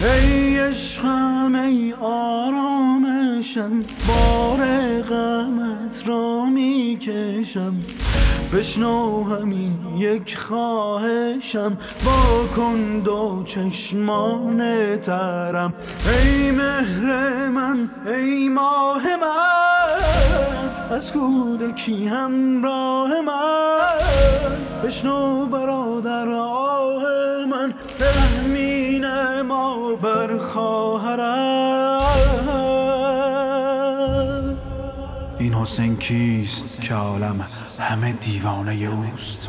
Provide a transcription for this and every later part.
ای عشقم ای آرامشم، بار غمت را میکشم. بشنو همین یک خواهشم، با کن دو چشمان ترم. ای مهر من ای ماه من، از کودکی همراه من. بشنو برادر آه من، رحمی نما بر خواهرم. این حسین کیست که عالم همه دیوانه اوست؟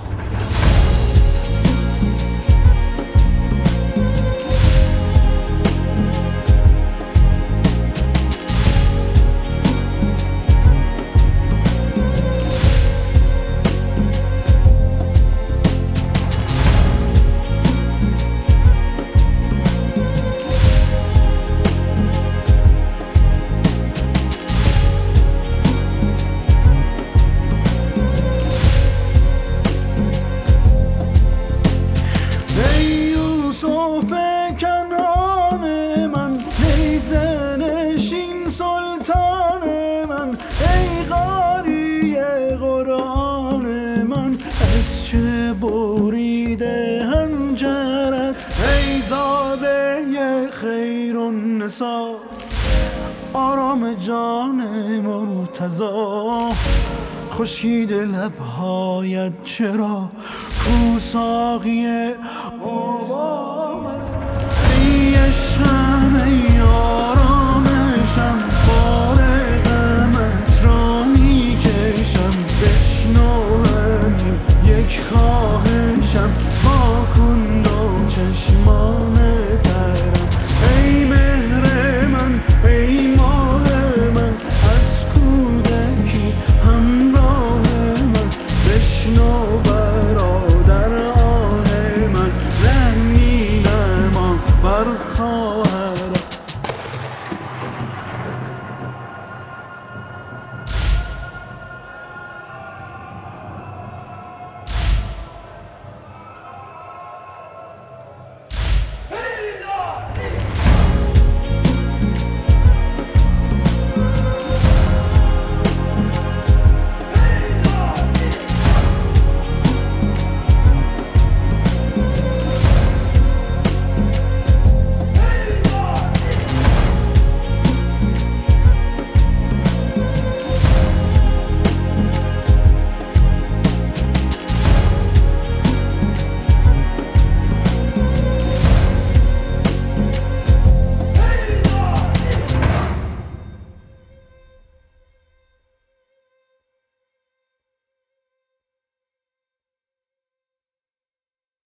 چه بریده هنجرت ای زاده خیر النساء، آرام جان مرتضا. خشکید لبهایت چرا کو ساقی